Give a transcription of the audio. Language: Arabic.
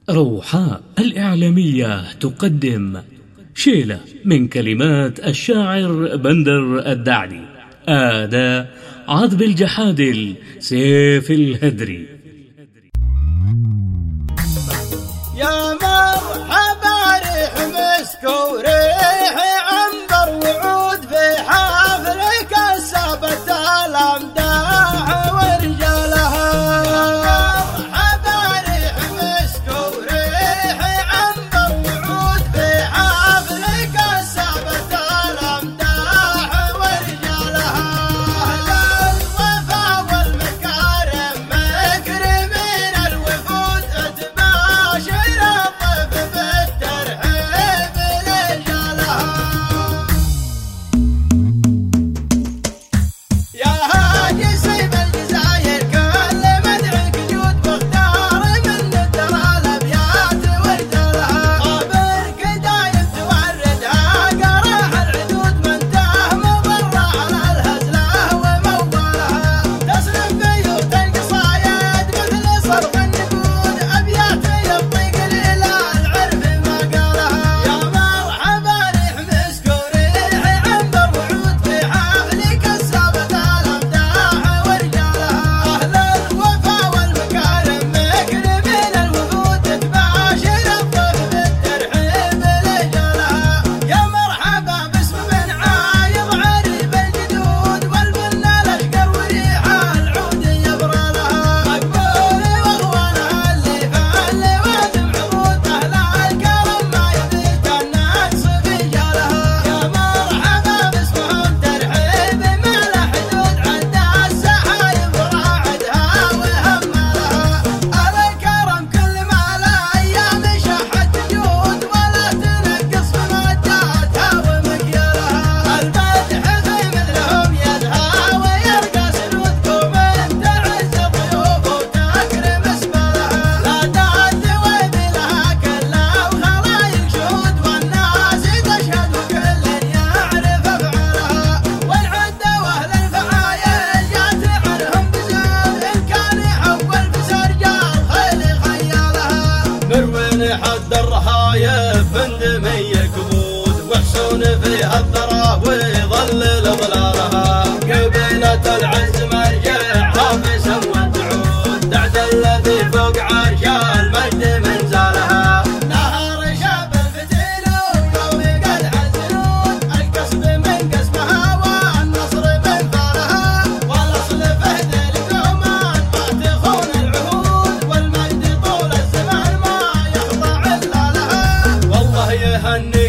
روحاء الإعلامية تقدم شيلة من كلمات الشاعر بندر الدعدي، أداء عذب الجحادل سيف الهدري. يا مرحبا ريح مسك وريح عنبر وعود في حفلك سابت الأمداح ورجالها. مرحبا ريح مسك وريح عنبر وعود في حفلك سابت الأمداح ورجالها. أهل الوفا والمكارم مكرمين الوفود أتباشر حد الرحايا بندمية كبود وحسون في الثرى ويظلل ظلالها. قبيلة العز مرجع حافظا وتعود بعد الذي فوق عرش المجد من زالها. نهار شاب الفتيل ويوم قد عزلون القصد من قسمها والنصر من ثارها. والاصل فهد القومان ما تخون العهود والمجد طول الزمان ما يهني